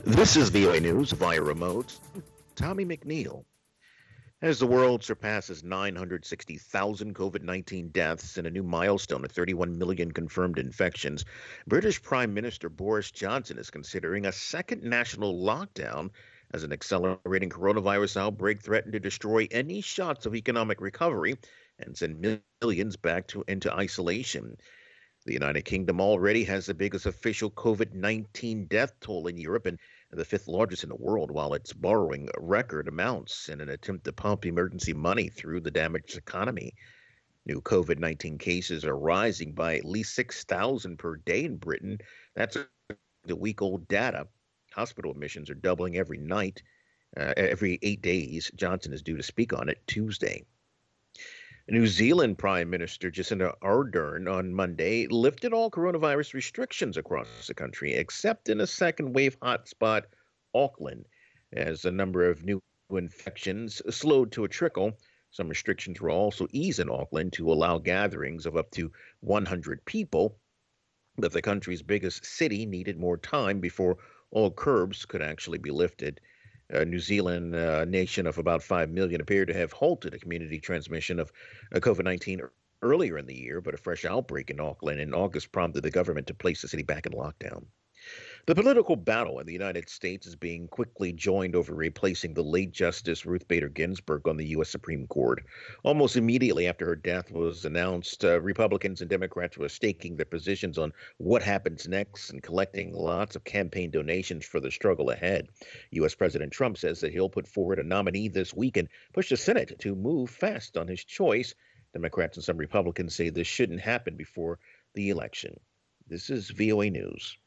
This is VOA News via remote. Tommy McNeil. As the world surpasses 960,000 COVID 19 deaths and a new milestone of 31 million confirmed infections, British Prime Minister Boris Johnson is considering a second national lockdown as an accelerating coronavirus outbreak threatened to destroy any shots of economic recovery and send millions into isolation. The United Kingdom already has the biggest official COVID 19 death toll in Europe and the fifth largest in the world, while it's borrowing record amounts in an attempt to pump emergency money through the damaged economy. New COVID 19 cases are rising by at least 6,000 per day in Britain. That's the week old data. Hospital admissions are doubling every night, every 8 days. Johnson is due to speak on it Tuesday. New Zealand Prime Minister Jacinda Ardern on Monday lifted all coronavirus restrictions across the country, except in a second wave hotspot, Auckland, as the number of new infections slowed to a trickle. Some restrictions were also eased in Auckland to allow gatherings of up to 100 people, but the country's biggest city needed more time before all curbs could actually be lifted. New Zealand, a nation of about 5 million, appeared to have halted a community transmission of COVID 19 earlier in the year, but a fresh outbreak in Auckland in August prompted the government to place the city back in lockdown. The political battle in the United States is being quickly joined over replacing the late Justice Ruth Bader Ginsburg on the U.S. Supreme Court. Almost immediately after her death was announced, Republicans and Democrats were staking their positions on what happens next and collecting lots of campaign donations for the struggle ahead. U.S. President Trump says that he'll put forward a nominee this week and push the Senate to move fast on his choice. Democrats and some Republicans say this shouldn't happen before the election. This is VOA News.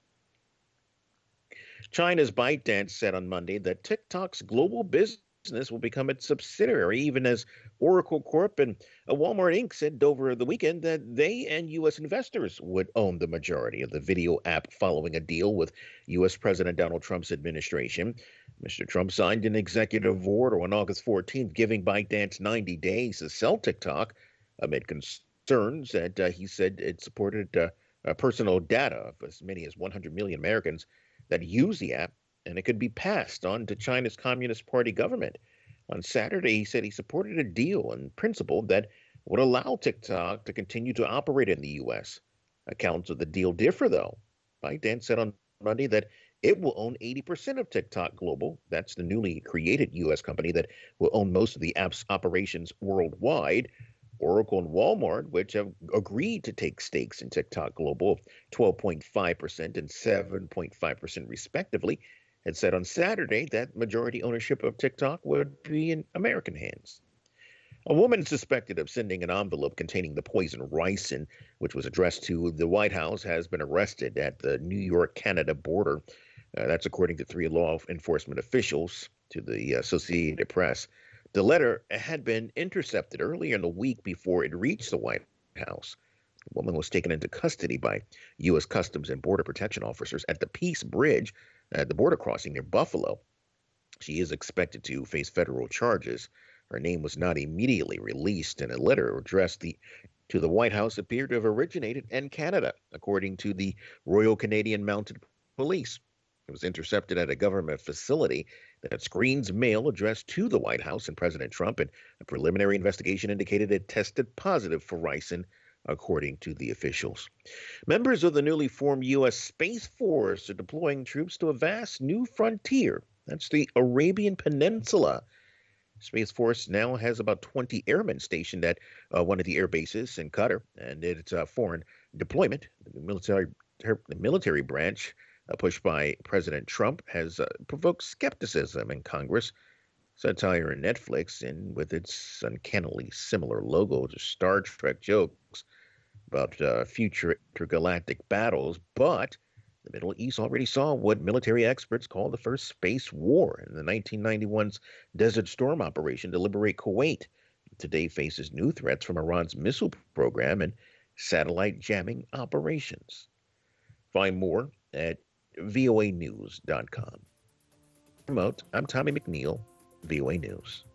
China's ByteDance said on Monday that TikTok's global business will become its subsidiary, even as Oracle Corp and Walmart Inc. said over the weekend that they and U.S. investors would own the majority of the video app following a deal with U.S. President Donald Trump's administration. Mr. Trump signed an executive order on August 14th giving ByteDance 90 days to sell TikTok amid concerns that he said it supported personal data of as many as 100 million Americans that use the app, and it could be passed on to China's Communist Party government. On Saturday, he said he supported a deal in principle that would allow TikTok to continue to operate in the U.S. Accounts of the deal differ, though. ByteDance said on Monday that it will own 80% of TikTok Global. That's the newly created U.S. company that will own most of the app's operations worldwide. Oracle and Walmart, which have agreed to take stakes in TikTok Global of 12.5% and 7.5% respectively, had said on Saturday that majority ownership of TikTok would be in American hands. A woman suspected of sending an envelope containing the poison ricin, which was addressed to the White House, has been arrested at the New York-Canada border. That's according to three law enforcement officials to the Associated Press. The letter had been intercepted earlier in the week before it reached the White House. The woman was taken into custody by U.S. Customs and Border Protection officers at the Peace Bridge at the border crossing near Buffalo. She is expected to face federal charges. Her name was not immediately released, and a letter addressed to the White House appeared to have originated in Canada, according to the Royal Canadian Mounted Police. It was intercepted at a government facility that screens mail addressed to the White House and President Trump, and a preliminary investigation indicated it tested positive for ricin, according to the officials. Members of the newly formed U.S. Space Force are deploying troops to a vast new frontier. That's the Arabian Peninsula. Space Force now has about 20 airmen stationed at one of the air bases in Qatar, and its foreign deployment, the military branch, pushed by President Trump, has provoked skepticism in Congress. Satire in Netflix, and with its uncannily similar logo to Star Trek jokes about future intergalactic battles, but the Middle East already saw what military experts call the first space war in the 1991's Desert Storm operation to liberate Kuwait. Today faces new threats from Iran's missile program and satellite jamming operations. Find more at voanews.com. Remote, I'm Tommy McNeil, VOA News.